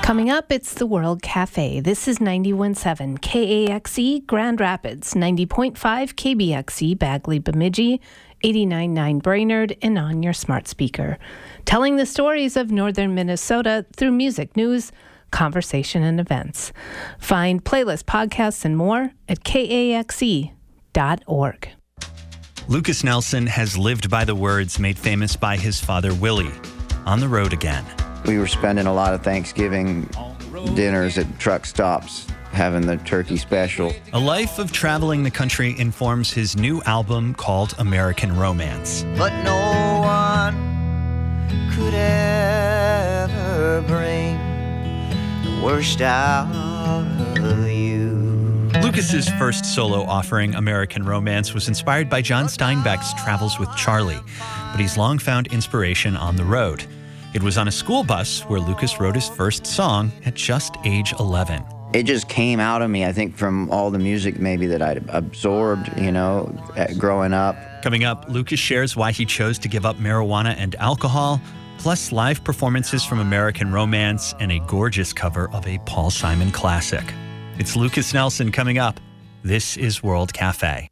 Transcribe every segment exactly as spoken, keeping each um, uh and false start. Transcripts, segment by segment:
Coming up, it's the World Cafe. This is ninety-one point seven K A X E Grand Rapids, ninety point five K B X E Bagley Bemidji, eighty-nine point nine Brainerd, and on your smart speaker. Telling the stories of northern Minnesota through music, news, conversation, and events. Find playlists, podcasts, and more at K A X E dot org. Lucas Nelson has lived by the words made famous by his father, Willie. On the road again. We were spending a lot of Thanksgiving dinners at truck stops, having the turkey special. A life of traveling the country informs his new album called American Romance. But no one could ever bring the worst out of you. Lucas's first solo offering, American Romance, was inspired by John Steinbeck's Travels with Charlie, but he's long found inspiration on the road. It was on a school bus where Lucas wrote his first song at just age eleven. It just came out of me, I think, from all the music maybe that I'd absorbed, you know, growing up. Coming up, Lucas shares why he chose to give up marijuana and alcohol, plus live performances from American Romance and a gorgeous cover of a Paul Simon classic. It's Lucas Nelson coming up. This is World Cafe.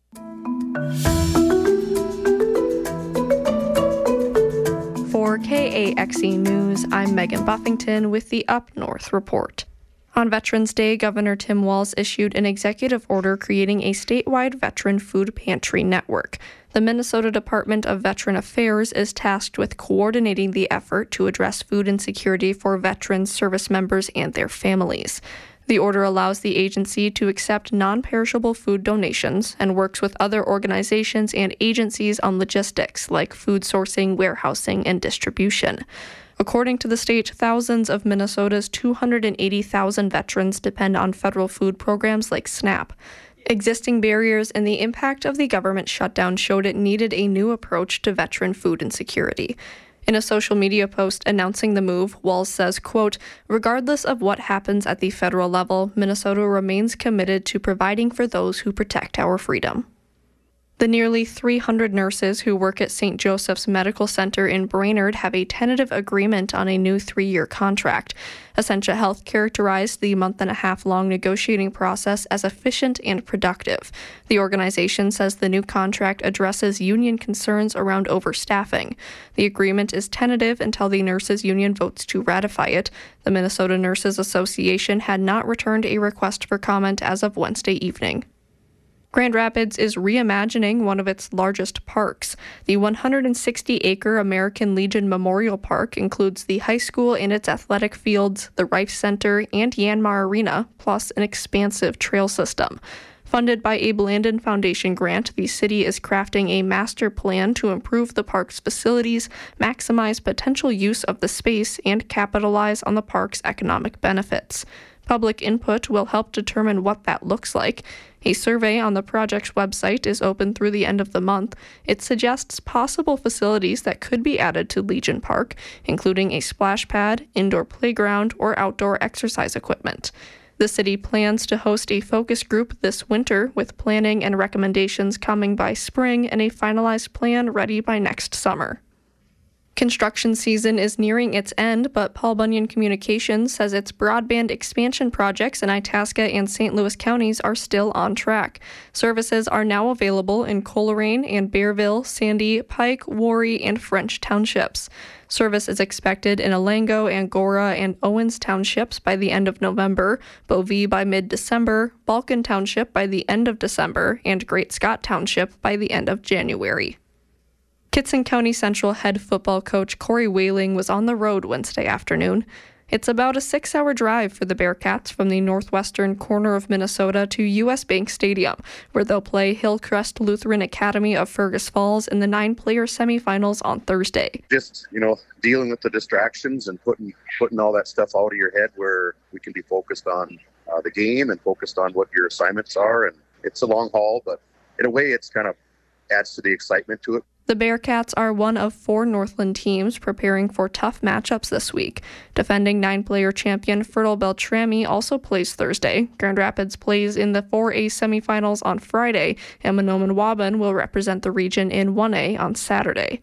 For K A X E News, I'm Megan Buffington with the Up North Report. On Veterans Day, Governor Tim Walz issued an executive order creating a statewide veteran food pantry network. The Minnesota Department of Veteran Affairs is tasked with coordinating the effort to address food insecurity for veteran service members and their families. The order allows the agency to accept non-perishable food donations and works with other organizations and agencies on logistics like food sourcing, warehousing, and distribution. According to the state, thousands of Minnesota's two hundred eighty thousand veterans depend on federal food programs like SNAP. Existing barriers and the impact of the government shutdown showed it needed a new approach to veteran food insecurity. In a social media post announcing the move, Walz says, quote, "Regardless of what happens at the federal level, Minnesota remains committed to providing for those who protect our freedom." The nearly three hundred nurses who work at Saint Joseph's Medical Center in Brainerd have a tentative agreement on a new three-year contract. Essentia Health characterized the month-and-a-half-long negotiating process as efficient and productive. The organization says the new contract addresses union concerns around overstaffing. The agreement is tentative until the nurses' union votes to ratify it. The Minnesota Nurses Association had not returned a request for comment as of Wednesday evening. Grand Rapids is reimagining one of its largest parks. The one hundred sixty acre American Legion Memorial Park includes the high school and its athletic fields, the Rife Center, and Yanmar Arena, plus an expansive trail system. Funded by a Blandin Foundation grant, the city is crafting a master plan to improve the park's facilities, maximize potential use of the space, and capitalize on the park's economic benefits. Public input will help determine what that looks like. A survey on the project's website is open through the end of the month. It suggests possible facilities that could be added to Legion Park, including a splash pad, indoor playground, or outdoor exercise equipment. The city plans to host a focus group this winter, with planning and recommendations coming by spring and a finalized plan ready by next summer. Construction season is nearing its end, but Paul Bunyan Communications says its broadband expansion projects in Itasca and Saint Louis counties are still on track. Services are now available in Coleraine and Bearville, Sandy, Pike, Warry, and French townships. Service is expected in Alango, Angora, and Owens townships by the end of November, Bovee by mid-December, Balkan Township by the end of December, and Great Scott Township by the end of January. Kittson County Central head football coach Corey Whaling was on the road Wednesday afternoon. It's about a six-hour drive for the Bearcats from the northwestern corner of Minnesota to U S Bank Stadium, where they'll play Hillcrest Lutheran Academy of Fergus Falls in the nine-player semifinals on Thursday. Just, you know, dealing with the distractions and putting putting all that stuff out of your head where we can be focused on uh, the game and focused on what your assignments are. And it's a long haul, but in a way, it's kind of adds to the excitement to it. The Bearcats are one of four Northland teams preparing for tough matchups this week. Defending nine-player champion Fertile Beltrami also plays Thursday. Grand Rapids plays in the four A semifinals on Friday, and Mahnomen Waban will represent the region in one A on Saturday.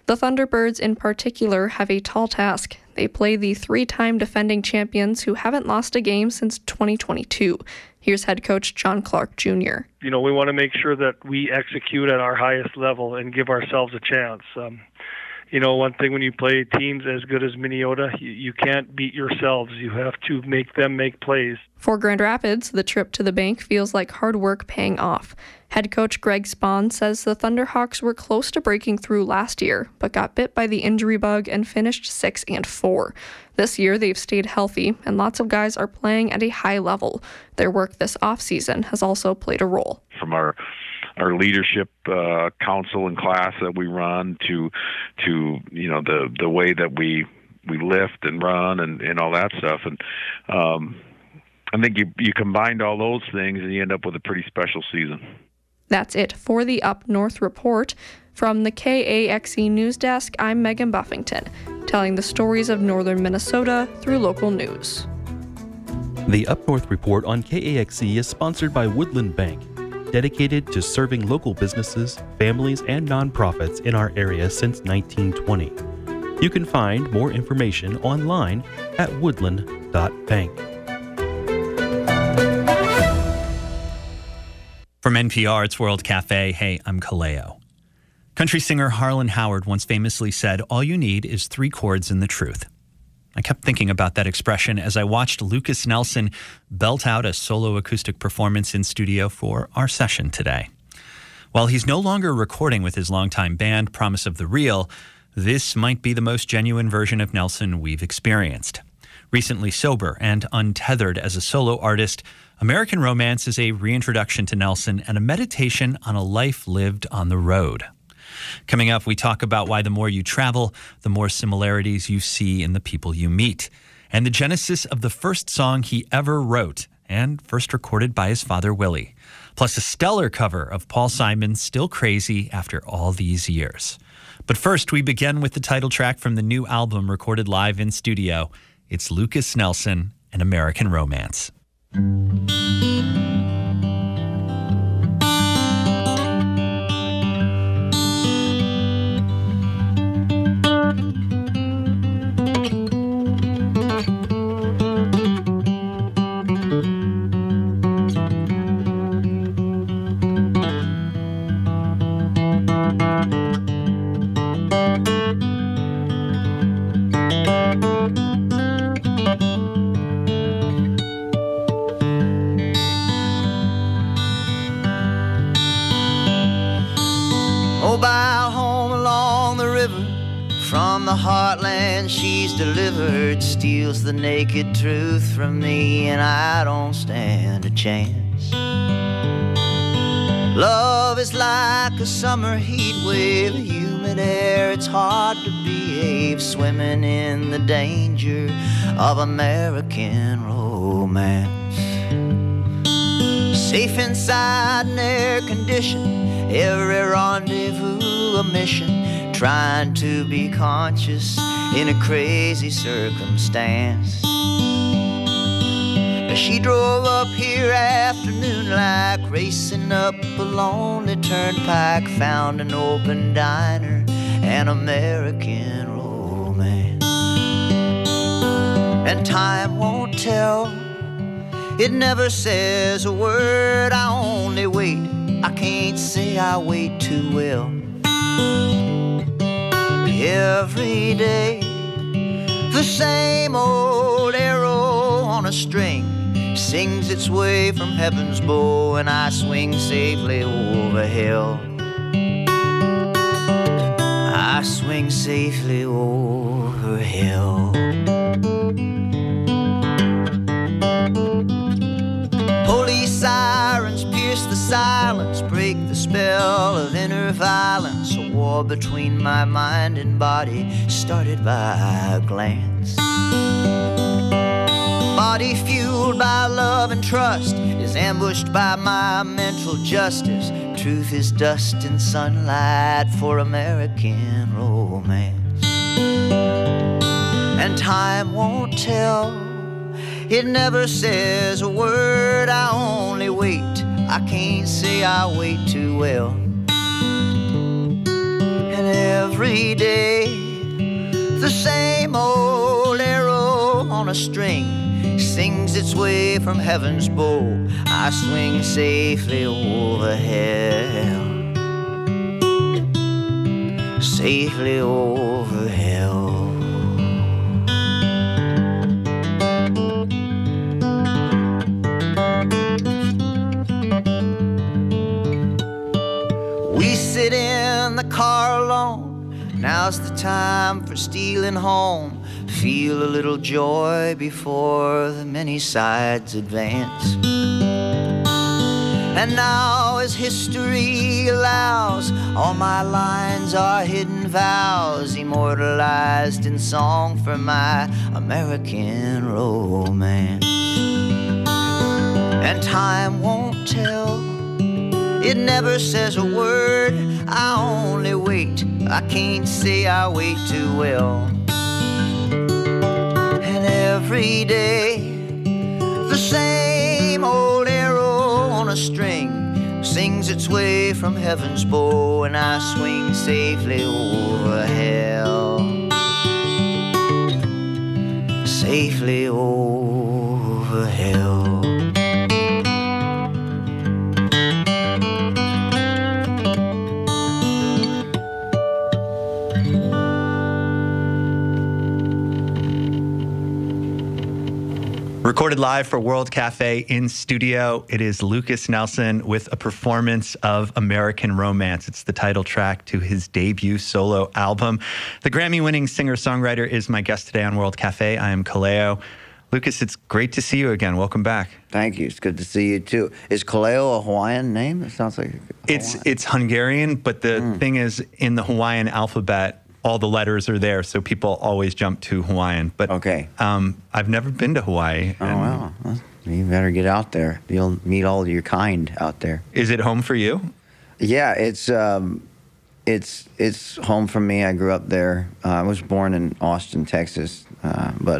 The Thunderbirds in particular have a tall task. They play the three-time defending champions who haven't lost a game since twenty twenty-two. Here's head coach John Clark Junior You know, we want to make sure that we execute at our highest level and give ourselves a chance. Um, you know, one thing when you play teams as good as Minnesota, you, you can't beat yourselves. You have to make them make plays. For Grand Rapids, the trip to the bank feels like hard work paying off. Head coach Greg Spahn says the Thunderhawks were close to breaking through last year, but got bit by the injury bug and finished six and four. This year, they've stayed healthy, and lots of guys are playing at a high level. Their work this offseason has also played a role. From our our leadership uh, council and class that we run to to you know the the way that we we lift and run and, and all that stuff, and um, I think you you combined all those things and you end up with a pretty special season. That's it for the Up North Report. From the K A X E News Desk, I'm Megan Buffington, telling the stories of northern Minnesota through local news. The Up North Report on K A X E is sponsored by Woodland Bank, dedicated to serving local businesses, families, and nonprofits in our area since nineteen twenty. You can find more information online at woodland dot bank. From N P R, it's World Cafe. Hey, I'm Kaleo. Country singer Harlan Howard once famously said, "All you need is three chords and the truth." I kept thinking about that expression as I watched Lucas Nelson belt out a solo acoustic performance in studio for our session today. While he's no longer recording with his longtime band, Promise of the Real, this might be the most genuine version of Nelson we've experienced. Recently sober and untethered as a solo artist, American Romance is a reintroduction to Nelson and a meditation on a life lived on the road. Coming up, we talk about why the more you travel, the more similarities you see in the people you meet, and the genesis of the first song he ever wrote and first recorded by his father, Willie, plus a stellar cover of Paul Simon's Still Crazy after all these years. But first, we begin with the title track from the new album recorded live in studio. It's Lucas Nelson and American Romance. Mobile home along the river, from the heartland she's delivered, steals the naked truth from me, and I don't stand a chance. Love is like a summer heat wave, humid air, it's hard to behave, swimming in the danger of American romance. Safe inside an air condition, every rendezvous a mission, trying to be conscious in a crazy circumstance. She drove up here afternoon like, racing up a lonely turnpike, found an open diner, an American romance. And time won't tell, it never says a word, I only wait, I can't say I wait too well. Every day, the same old arrow on a string sings its way from heaven's bow, and I swing safely over hell. I swing safely over hell. Police sirens pierce the silence, break the spell of inner violence, a war between my mind and body, started by a glance. Body fueled by love and trust is ambushed by my mental justice. Truth is dust and sunlight for American romance. And time won't tell, it never says a word, I only wait, I can't say I wait too well. And every every day. The same old arrow on a string sings its way from heaven's bow. I swing safely over hell, safely over hell. We sit in the car alone, now's the time for stealing home. Feel a little joy before the many sides advance. And now as history allows, all my lines are hidden vows, immortalized in song for my American romance. And time won't tell, it never says a word. I only wait, I can't say I wait too well. And every day, the same old arrow on a string sings its way from heaven's bow, and I swing safely over hell, safely over hell. Recorded live for World Cafe in studio, it is Lukas Nelson with a performance of American Romance. It's the title track to his debut solo album. The Grammy-winning singer-songwriter is my guest today on World Cafe. I am Kaleo. Lukas, it's great to see you again. Welcome back. Thank you. It's good to see you, too. Is Kaleo a Hawaiian name? It sounds like Hawaiian. It's, it's Hungarian, but the mm. thing is, in the Hawaiian alphabet, all the letters are there, so people always jump to Hawaiian. But okay. um, I've never been to Hawaii. Oh, wow. Well, you better get out there. You'll meet all your kind out there. Is it home for you? Yeah, it's um, it's it's home for me. I grew up there. Uh, I was born in Austin, Texas, uh, but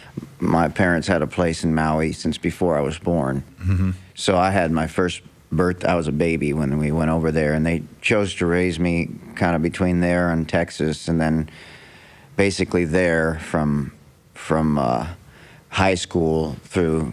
my parents had a place in Maui since before I was born. Mm-hmm. So I had my first birth. I was a baby when we went over there, and they chose to raise me kind of between there and Texas, and then basically there from from uh, high school through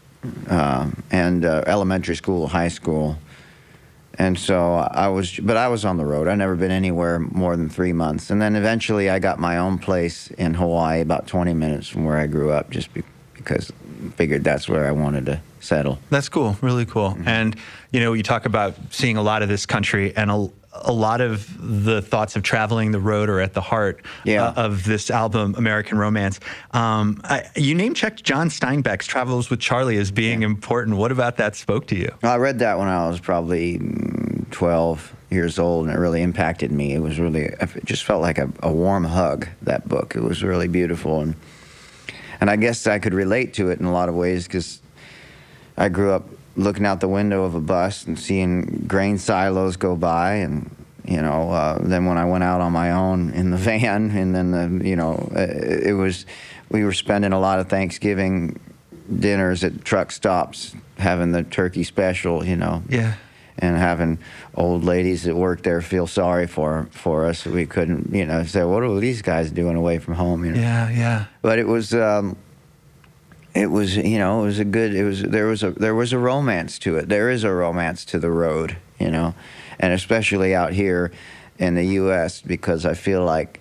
uh, and uh, elementary school, high school, and so I was. But I was on the road. I'd never been anywhere more than three months, and then eventually I got my own place in Hawaii, about twenty minutes from where I grew up, just be, because I figured that's where I wanted to settle. That's cool, really cool. Mm-hmm. And, you know, you talk about seeing a lot of this country, and a, a lot of the thoughts of traveling the road are at the heart yeah. uh, of this album, American Romance. Um, I, you name-checked John Steinbeck's Travels with Charlie as being yeah. important. What about that spoke to you? I read that when I was probably twelve years old, and it really impacted me. It was really, it just felt like a, a warm hug, that book. It was really beautiful. And, and I guess I could relate to it in a lot of ways, because I grew up looking out the window of a bus and seeing grain silos go by, and you know, uh, then when I went out on my own in the van, and then the, you know, it was, we were spending a lot of Thanksgiving dinners at truck stops, having the turkey special, you know, yeah, and having old ladies that worked there feel sorry for for us. We couldn't, you know, say, what are these guys doing away from home? You know? Yeah, yeah. But it was. Um, It was, you know, it was a good, it was, there was a, there was a romance to it. There is a romance to the road, you know, and especially out here in the U S, because I feel like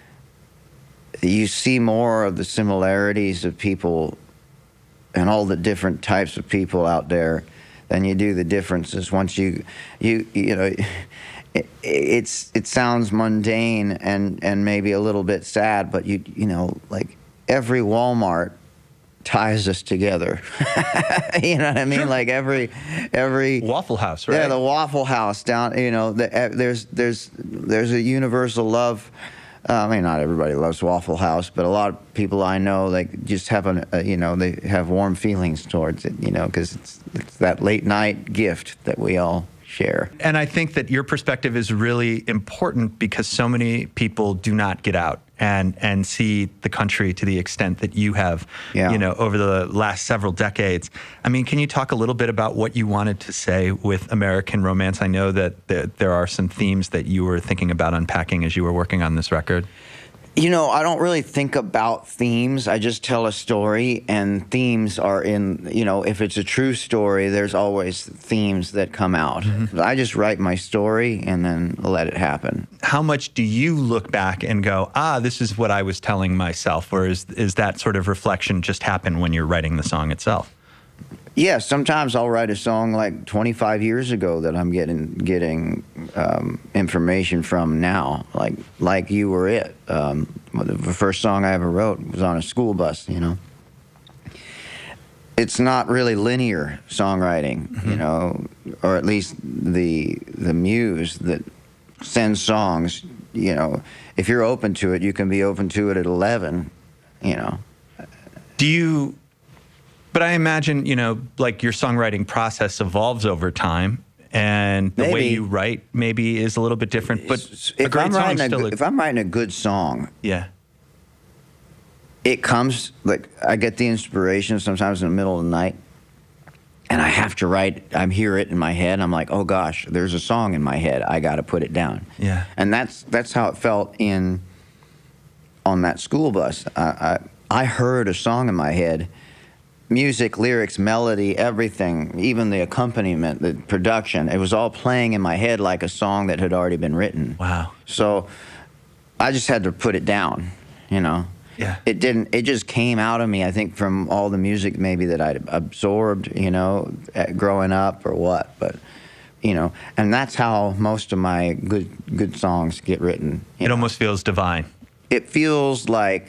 you see more of the similarities of people and all the different types of people out there than you do the differences. Once you, you, you know, it, it's, it sounds mundane and, and maybe a little bit sad, but you, you know, like every Walmart ties us together. You know what I mean? Sure. Like every every Waffle House, right? Yeah, the Waffle House down. You know, the, uh, there's there's there's a universal love. Uh, I mean, not everybody loves Waffle House, but a lot of people I know, like, just have an uh, you know, they have warm feelings towards it. You know, because it's it's that late night gift that we all share. And I think that your perspective is really important because so many people do not get out and and see the country to the extent that you have, Yeah. you know, over the last several decades. I mean, can you talk a little bit about what you wanted to say with American Romance? I know that there, there are some themes that you were thinking about unpacking as you were working on this record. You know, I don't really think about themes. I just tell a story, and themes are in, you know, if it's a true story, there's always themes that come out. Mm-hmm. I just write my story and then let it happen. How much do you look back and go, ah, this is what I was telling myself? Or is, is that sort of reflection just happen when you're writing the song itself? Yeah, sometimes I'll write a song like twenty-five years ago that I'm getting getting um, information from now, like like You Were It. Um, the first song I ever wrote was on a school bus, you know. It's not really linear songwriting, mm-hmm. you know, or at least the the muse that sends songs, you know, if you're open to it, you can be open to it at eleven, you know. Do you... But I imagine, you know, like your songwriting process evolves over time, and the maybe. way you write maybe is a little bit different. But if a great I'm song writing a, still. good- if I'm writing a good song, yeah, it comes like I get the inspiration sometimes in the middle of the night, and I have to write. I hear it in my head. I'm like, oh gosh, there's a song in my head. I got to put it down. Yeah, and that's that's how it felt in on that school bus. I I, I heard a song in my head. Music, lyrics, melody, everything, even the accompaniment, the production, it was all playing in my head like a song that had already been written. Wow. So I just had to put it down, you know. Yeah. It didn't, it just came out of me, I think, from all the music maybe that I'd absorbed, you know, growing up or what. But, you know, and that's how most of my good good songs get written. It know? almost feels divine. It feels like,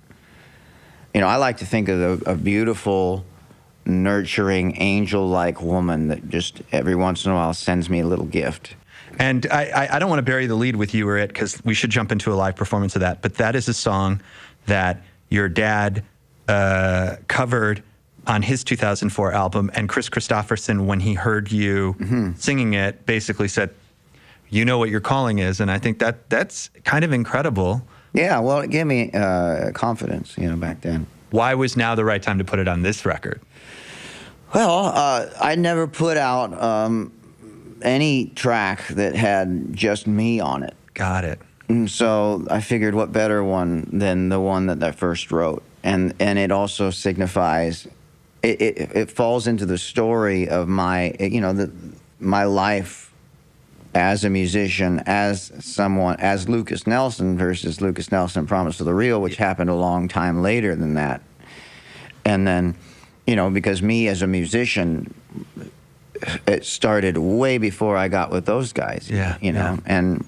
you know, I like to think of a, a beautiful, nurturing, angel-like woman that just every once in a while sends me a little gift. And I, I, I don't want to bury the lead with You Were It, because we should jump into a live performance of that. But that is a song that your dad uh, covered on his two thousand four album. And Chris Christopherson, when he heard you mm-hmm. singing it, basically said, you know what your calling is. And I think that that's kind of incredible. Yeah, well, it gave me uh, confidence, you know, back then. Why was now the right time to put it on this record? Well, uh, I never put out um, any track that had just me on it. Got it. And so I figured what better one than the one that I first wrote. And and it also signifies, it, it, it falls into the story of my, you know, the, my life as a musician, as someone, as Lukas Nelson versus Lukas Nelson, Promise of the Real, which happened a long time later than that. And then, you know, because me as a musician, it started way before I got with those guys. Yeah, you know, yeah. and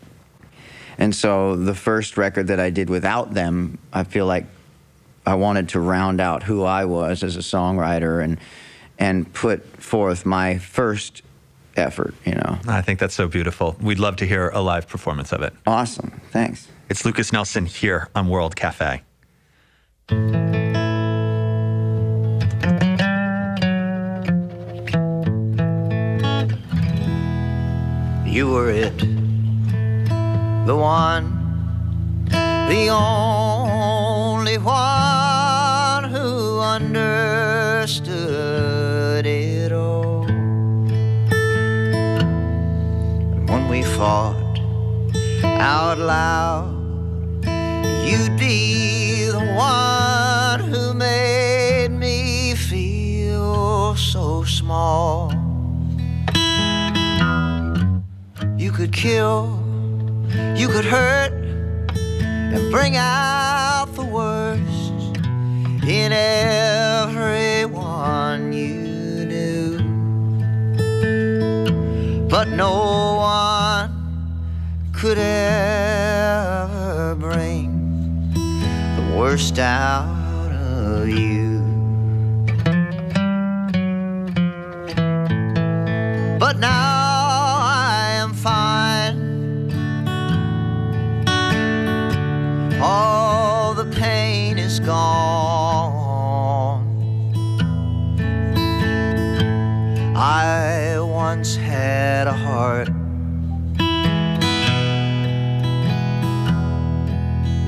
and so the first record that I did without them, I feel like I wanted to round out who I was as a songwriter and and put forth my first effort, you know. I think that's so beautiful. We'd love to hear a live performance of it. Awesome. Thanks. It's Lukas Nelson here on World Cafe. You were it, the one, the only one who understood it all. When we fought out loud, you'd be the one who made me feel so small. You could kill, you could hurt, and bring out the worst in everyone you knew. But no one could ever bring the worst out of you. But now I am fine. All the pain is gone. I once had a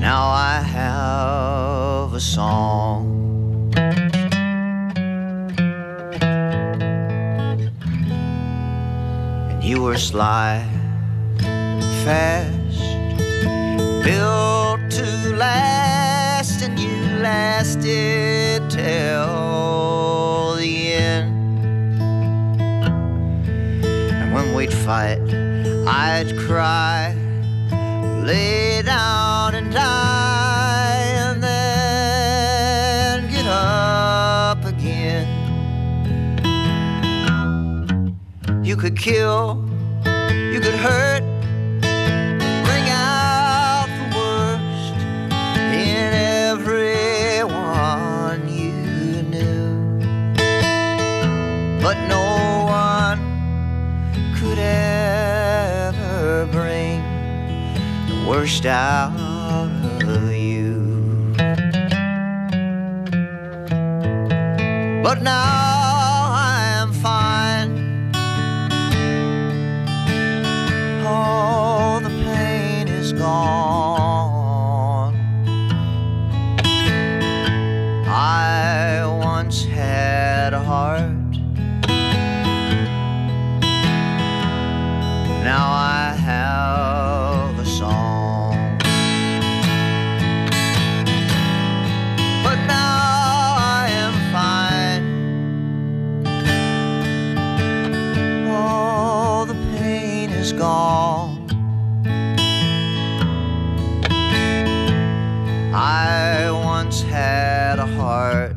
Now I have a song. And you were sly, fast, built to last, and you lasted till the end. And when we'd fight, I'd cry, lay down and die, and then get up again. You could kill, you could hurt, bring out the worst in everyone you knew, but no one could ever bring the worst out of you. But now I am fine. All the pain is gone. I once had a heart. Now I have a song. But now I am fine. All the pain is gone. I once had a heart.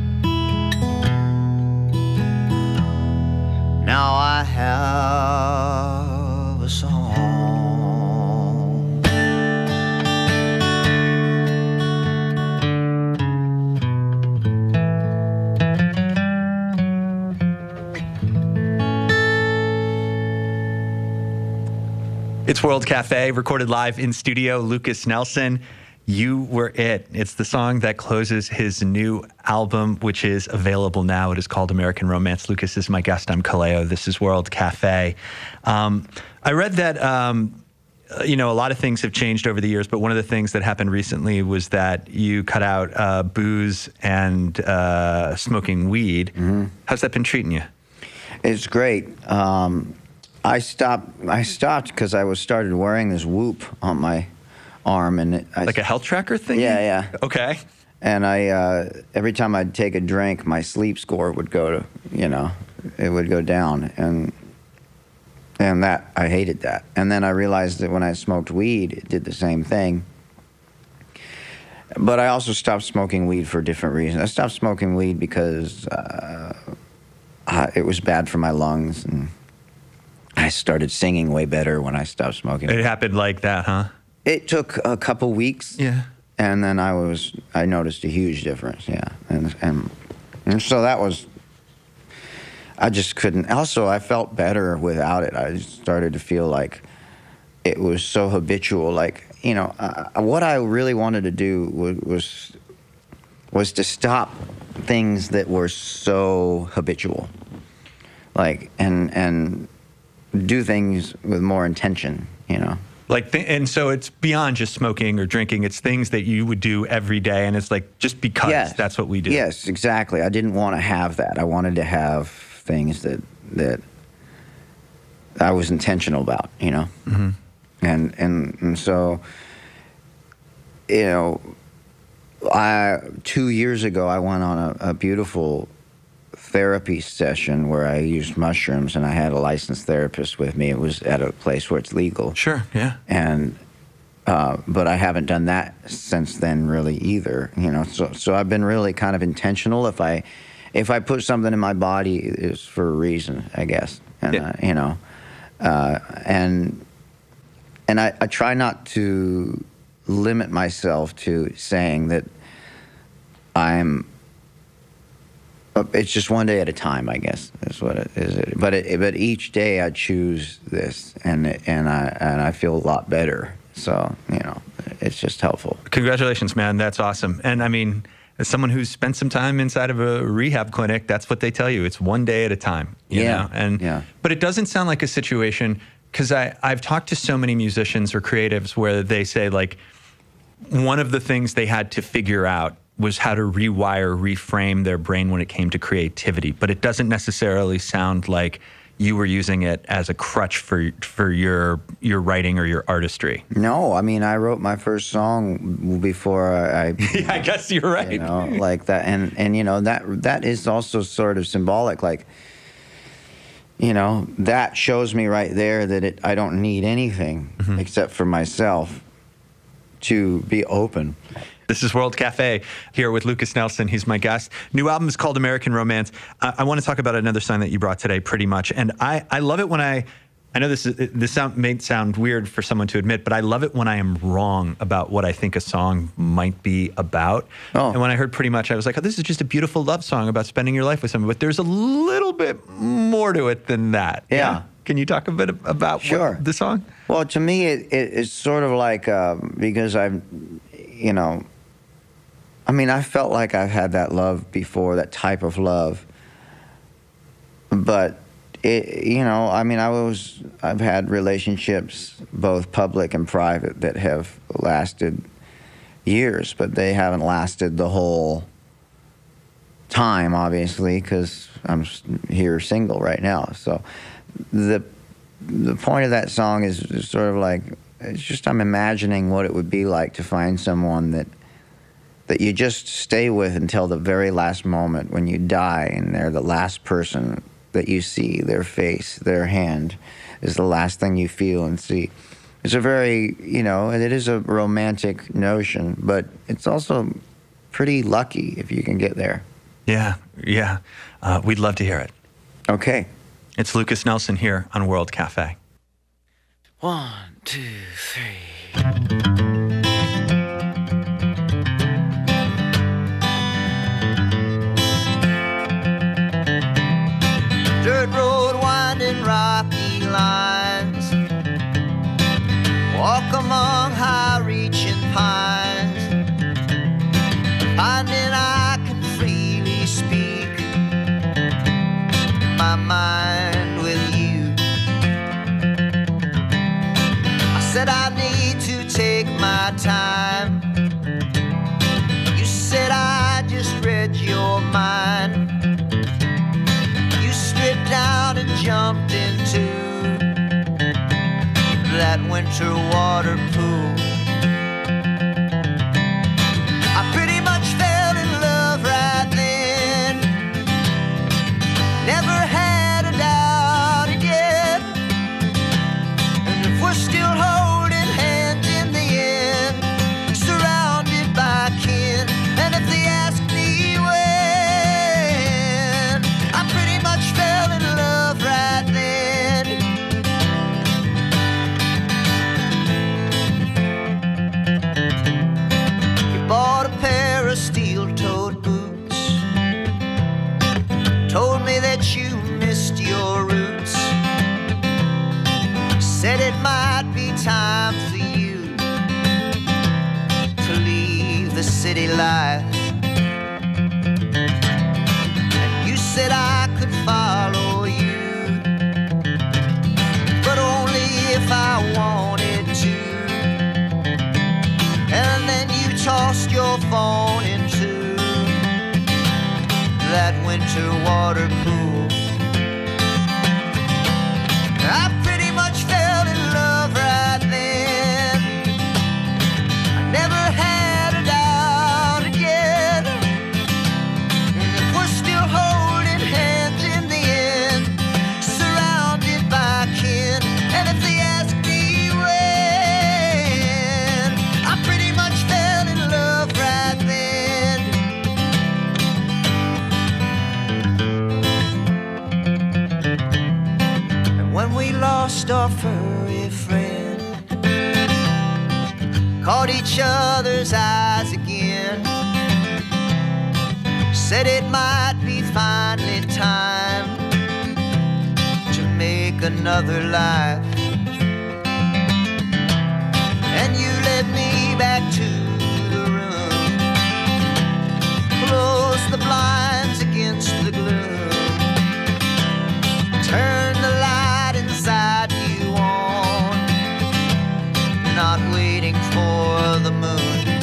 Now I have a song. It's World Cafe, recorded live in studio. Lucas Nelson, You Were It. It's the song that closes his new album, which is available now. It is called American Romance. Lucas is my guest. I'm Kaleo. This is World Cafe. Um, I read that, um, you know, a lot of things have changed over the years, but one of the things that happened recently was that you cut out uh, booze and uh, smoking weed. Mm-hmm. How's that been treating you? It's great. Um, I stopped. I stopped because I was started wearing this Whoop on my arm, and it, I, like a health tracker thing. Yeah, yeah. Okay. And I, uh, every time I'd take a drink, my sleep score would go to, you know, it would go down, and and that I hated that. And then I realized that when I smoked weed, it did the same thing. But I also stopped smoking weed for different reasons. I stopped smoking weed because uh, I, it was bad for my lungs, and I started singing way better when I stopped smoking. It happened like that, huh? It took a couple weeks. Yeah. And then I was, I noticed a huge difference, yeah. And, and, and so that was, I just couldn't, also I felt better without it. I started to feel like it was so habitual. Like, you know, uh, what I really wanted to do was, was, was to stop things that were so habitual. Like, and, and do things with more intention, you know. Like, th- and so it's beyond just smoking or drinking. It's things that you would do every day, and it's like just because yes. that's what we do. Yes, exactly. I didn't want to have that. I wanted to have things that that I was intentional about, you know. Mm-hmm. And and and so, you know, I two years ago I went on a, a beautiful therapy session where I used mushrooms, and I had a licensed therapist with me. It was at a place where it's legal. Sure, yeah. And uh, but I haven't done that since then, really either. You know, so so I've been really kind of intentional. If I if I put something in my body, it's for a reason, I guess. And yeah. uh, you know, uh, and and I, I try not to limit myself to saying that I'm. It's just one day at a time, I guess, is what it is. But it, but each day I choose this, and and I and I feel a lot better. So, you know, it's just helpful. Congratulations, man. That's awesome. And I mean, as someone who's spent some time inside of a rehab clinic, that's what they tell you. It's one day at a time. You yeah. know? And yeah. But it doesn't sound like a situation, because I I've talked to so many musicians or creatives where they say, like, one of the things they had to figure out was how to rewire, reframe their brain when it came to creativity. But it doesn't necessarily sound like you were using it as a crutch for for your your writing or your artistry. No, I mean, I wrote my first song before I. I yeah, I guess you're right. You know, like that, and and you know that that is also sort of symbolic. Like, you know, that shows me right there that it, I don't need anything mm-hmm. except for myself to be open. This is World Cafe here with Lukas Nelson. He's my guest. New album is called American Romance. I, I want to talk about another song that you brought today, Pretty Much. And I, I love it when I, I know this is, this sound, may sound weird for someone to admit, but I love it when I am wrong about what I think a song might be about. Oh. And when I heard Pretty Much, I was like, oh, this is just a beautiful love song about spending your life with someone. But there's a little bit more to it than that. Yeah. yeah? Can you talk a bit about sure. what, the song? Well, to me, it, it, it's sort of like, uh, because I've, you know, I mean, I felt like I've had that love before, that type of love. But, it, you know, I mean, I was, I've had relationships, both public and private, that have lasted years, but they haven't lasted the whole time, obviously, because I'm here single right now. So the the point of that song is sort of like, it's just I'm imagining what it would be like to find someone that that you just stay with until the very last moment when you die, and they're the last person that you see, their face, their hand is the last thing you feel and see. It's a very, you know, it is a romantic notion, but it's also pretty lucky if you can get there. Yeah, yeah. Uh, we'd love to hear it. Okay. It's Lukas Nelson here on World Cafe. One, two, three. Dirt road winding rocky lines, walk among high-reaching pines, finding I can freely speak my mind with you. I said I need to take my time. You said I just read your mind. Down and jumped into that winter water pool. I pretty much fell in love right then. Never had a doubt again. And if we're still holding hands in the end, surrounded by kin, and if they ask me when, I pretty much fell in love right then. You bought a pair of steel-toed boots, told me that you missed your roots, said it might be time for you to leave the city life. And you said I could follow you, but only if I wanted to. And then you tossed your phone into that winter water pool. I pretty much fell in love right then. I never had a doubt again. And if we're still holding hands in the end, surrounded by kin, and if they ask me when, I pretty much fell in love right then. And when we lost our furry friend, caught each other's eyes again, said it might be finally time to make another life. And you led me back to the room, closed the blinds against the gloom, turned the light inside you on, not waiting for the moon.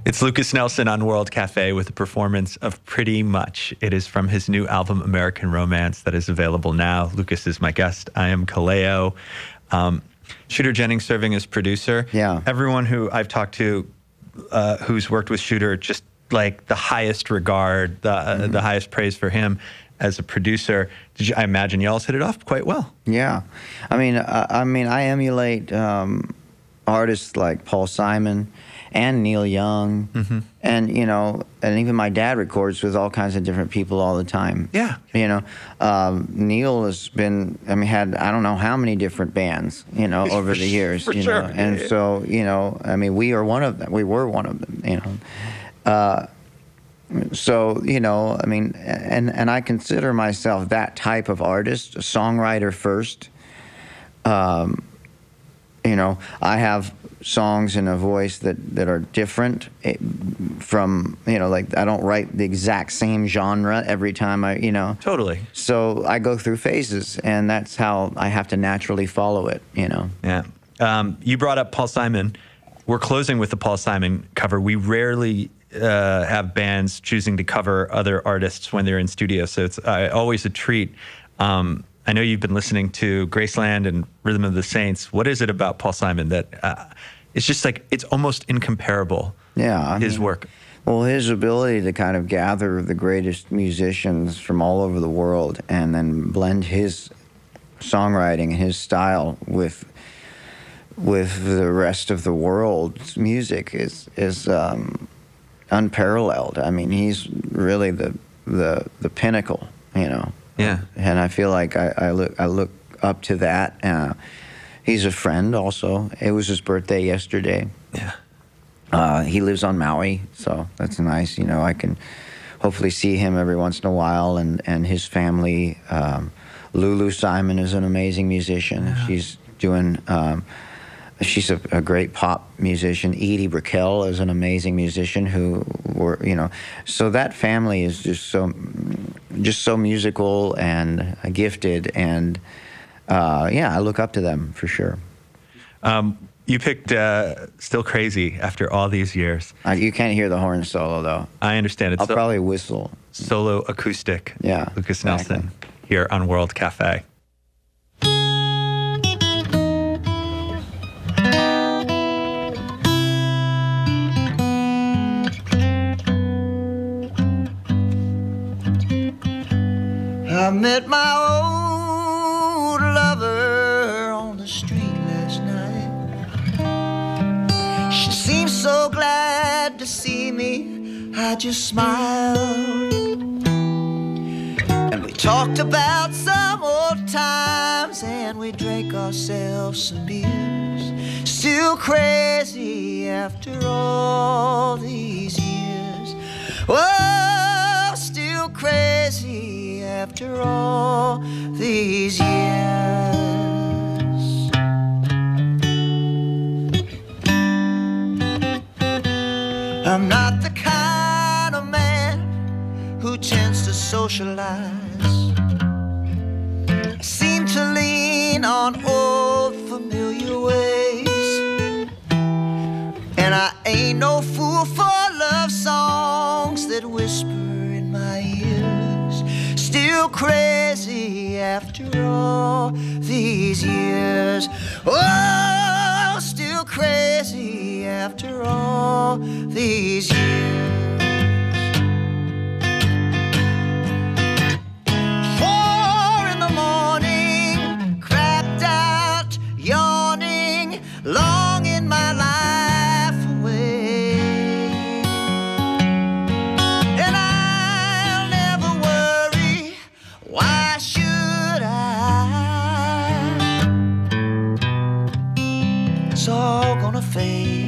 It's Lukas Nelson on World Cafe with a performance of Pretty Much. It is from his new album, American Romance, that is available now. Lukas is my guest. I am Kaleo. Um, Shooter Jennings serving as producer. Yeah. Everyone who I've talked to uh, who's worked with Shooter, just like the highest regard, the, uh, mm-hmm. the highest praise for him as a producer. Did you, I imagine y'all hit it off quite well. Yeah. I mean, I, I mean, I emulate um, artists like Paul Simon and Neil Young, mm-hmm. and you know, and even my dad records with all kinds of different people all the time. Yeah, you know, um, Neil has been, I mean, had I don't know how many different bands, you know, over the years, For you sure. know, and yeah. so you know, I mean, we are one of them. We were one of them, you know. Uh, so you know, I mean, and and I consider myself that type of artist, a songwriter first. Um, you know, I have songs in a voice that, that are different from, you know, like I don't write the exact same genre every time I, you know. Totally. So I go through phases, and that's how I have to naturally follow it, you know. Yeah. Um, you brought up Paul Simon. We're closing with the Paul Simon cover. We rarely uh, have bands choosing to cover other artists when they're in studio, so it's uh, always a treat. Um, I know you've been listening to Graceland and Rhythm of the Saints. What is it about Paul Simon that uh, it's just like, it's almost incomparable, yeah, I his mean, work? Well, his ability to kind of gather the greatest musicians from all over the world and then blend his songwriting and his style with with the rest of the world's music is is um, unparalleled. I mean, he's really the the the pinnacle, you know. Yeah. And I feel like I, I look I look up to that. Uh, he's a friend also. It was his birthday yesterday. Yeah. Uh, he lives on Maui, so that's nice. You know, I can hopefully see him every once in a while, and, and his family. Um, Lulu Simon is an amazing musician. Yeah. She's doing, um, she's a, a great pop musician. Edie Brickell is an amazing musician who were, you know, so that family is just so, just so musical and gifted, and uh, yeah, I look up to them for sure. Um, You picked uh, Still Crazy after all these years. Uh, you can't hear the horn solo, though. I understand. It's I'll so, probably whistle. Solo acoustic. Yeah. Lukas exactly. Nelson here on World Cafe. I met my old lover on the street last night. She seemed so glad to see me, I just smiled. And we talked about some old times, and we drank ourselves some beers. Still crazy after all these years. Oh, still crazy after all these years. I'm not the kind of man who tends to socialize. I seem to lean on old familiar ways, and I ain't no fool for love songs that whisper in my ears. Still crazy after all these years. Oh, still crazy after all these years. Four in the morning, crapped out, yawning, longing my life away. And I'll never worry, why should I? It's all gonna fade.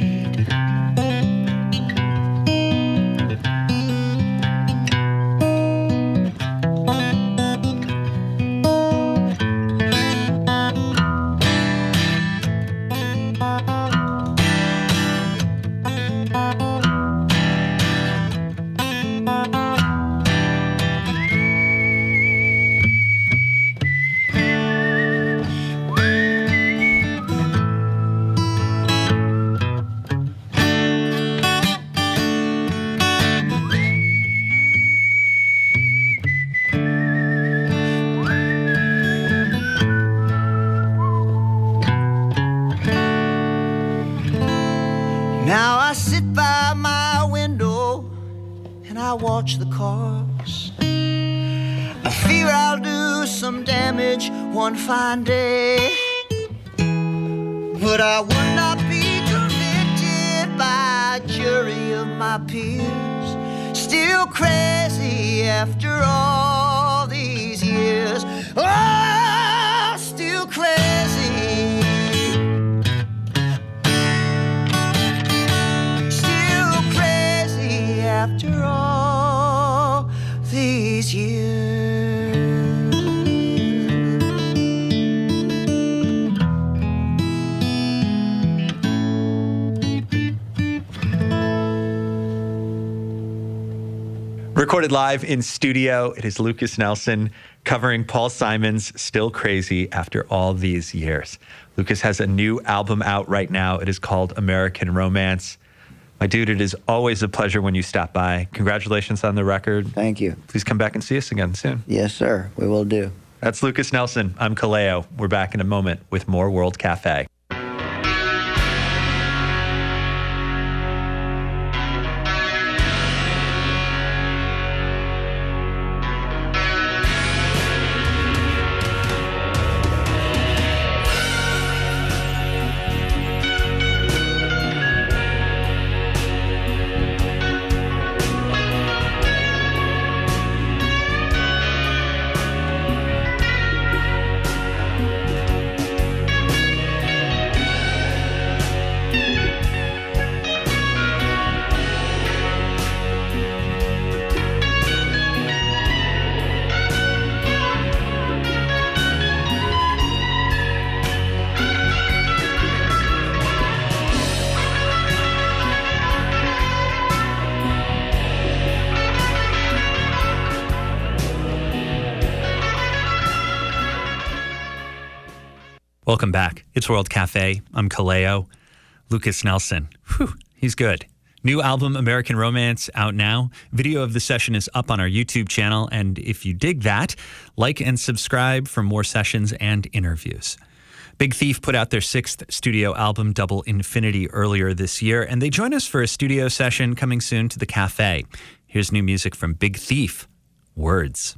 I watch the cars. I fear I'll do some damage one fine day, but I would not be convicted by a jury of my peers. Still crazy after all these years. Oh, still crazy. Still crazy after all these years. Recorded live in studio, it is Lukas Nelson covering Paul Simon's Still Crazy after all these years. Lukas has a new album out right now. It is called American Romance. My dude, it is always a pleasure when you stop by. Congratulations on the record. Thank you. Please come back and see us again soon. Yes, sir. We will do. That's Lukas Nelson. I'm Kaleo. We're back in a moment with more World Cafe. Welcome back. It's World Cafe. I'm Kaleo. Lukas Nelson. Whew, he's good. New album, American Romance, out now. Video of the session is up on our YouTube channel. And if you dig that, like and subscribe for more sessions and interviews. Big Thief put out their sixth studio album, Double Infinity, earlier this year. And they join us for a studio session coming soon to the cafe. Here's new music from Big Thief, Words.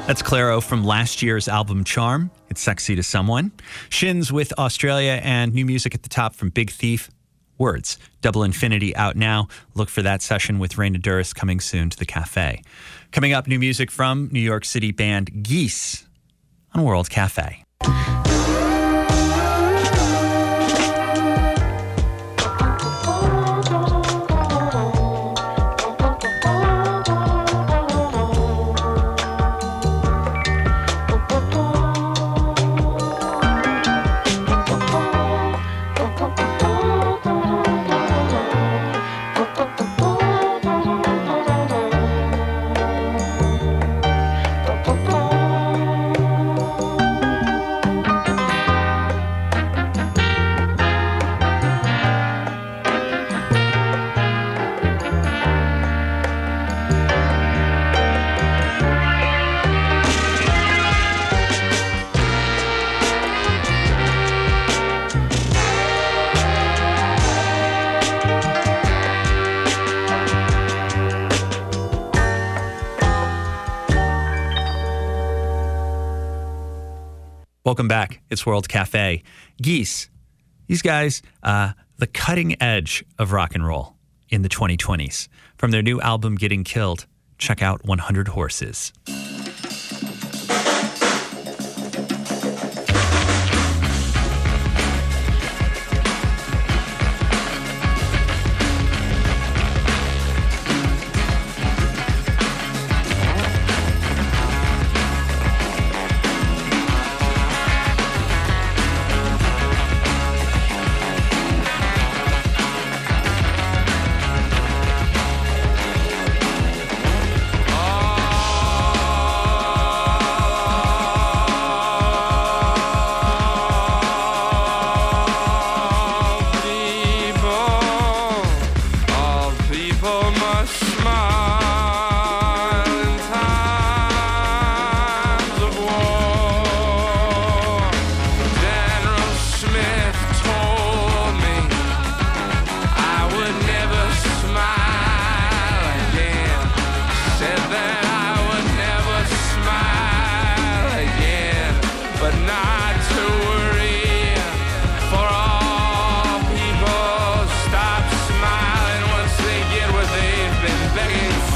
That's Clairo from last year's album Charm. It's Sexy to Someone. Shins with Australia, and new music at the top from Big Thief, Words. Double Infinity out now. Look for that session with Raina Duris coming soon to the cafe. Coming up, new music from New York City band Geese on World Cafe. Welcome back. It's World Cafe. Geese. These guys, uh, the cutting edge of rock and roll in the twenty twenties. From their new album, Getting Killed, check out one hundred Horses. Stop smiling once they get what they've been begging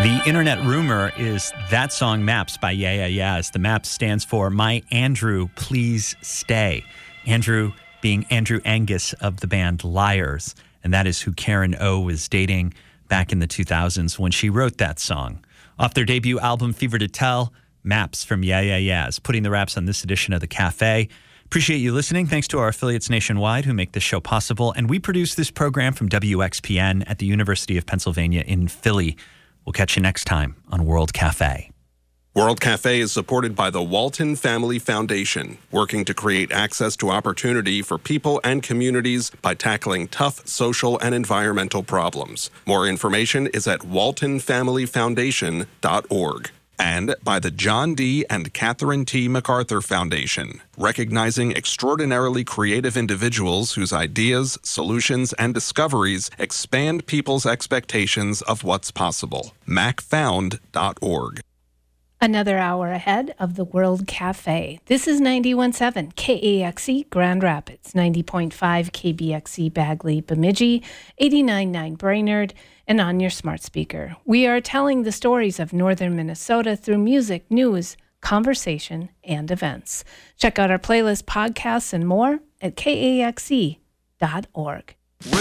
The internet rumor is that song Maps by Yeah Yeah Yeahs. The Maps stands for My Andrew, Please Stay. Andrew being Andrew Angus of the band Liars. And that is who Karen O was dating back in the two thousands when she wrote that song. Off their debut album, Fever to Tell, Maps from Yeah Yeah Yeahs, putting the wraps on this edition of The Cafe. Appreciate you listening. Thanks to our affiliates nationwide who make this show possible. And we produce this program from W X P N at the University of Pennsylvania in Philly. We'll catch you next time on World Cafe. World Cafe is supported by the Walton Family Foundation, working to create access to opportunity for people and communities by tackling tough social and environmental problems. More information is at walton family foundation dot org. And by the John D. and Catherine T. MacArthur Foundation, recognizing extraordinarily creative individuals whose ideas, solutions, and discoveries expand people's expectations of what's possible. mac found dot org. Another hour ahead of the World Cafe. This is ninety-one point seven K A X E Grand Rapids, ninety point five K B X E Bagley Bemidji, eighty-nine point nine Brainerd, and on your smart speaker. We are telling the stories of northern Minnesota through music, news, conversation, and events. Check out our playlist, podcasts, and more at K A X E dot org.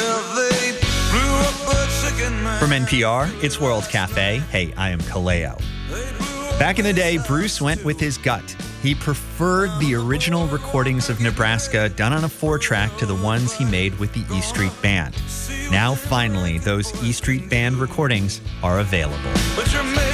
From N P R, it's World Cafe. Hey, I am Kaleo. Back in the day, Bruce went with his gut. He preferred the original recordings of Nebraska done on a four-track to the ones he made with the E Street Band. Now, finally, those E Street Band recordings are available.